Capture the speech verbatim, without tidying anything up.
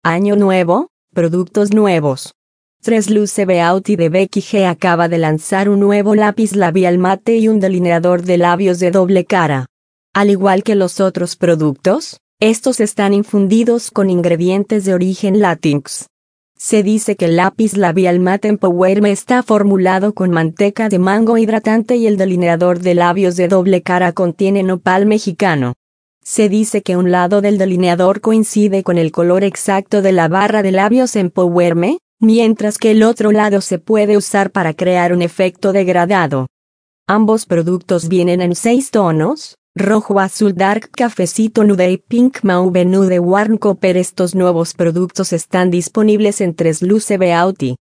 Año nuevo, productos nuevos. tres Luce Beauty de Becky G acaba de lanzar un nuevo lápiz labial mate y un delineador de labios de doble cara. Al igual que los otros productos, estos están infundidos con ingredientes de origen látex. Se dice que el lápiz labial mate Empower Me está formulado con manteca de mango hidratante y el delineador de labios de doble cara contiene nopal mexicano. Se dice que un lado del delineador coincide con el color exacto de la barra de labios Empower Me, mientras que el otro lado se puede usar para crear un efecto degradado. Ambos productos vienen en seis tonos: rojo, azul, dark, cafecito, nude y pink mauve nude warm copper. Estos nuevos productos están disponibles en tres Luce Beauty.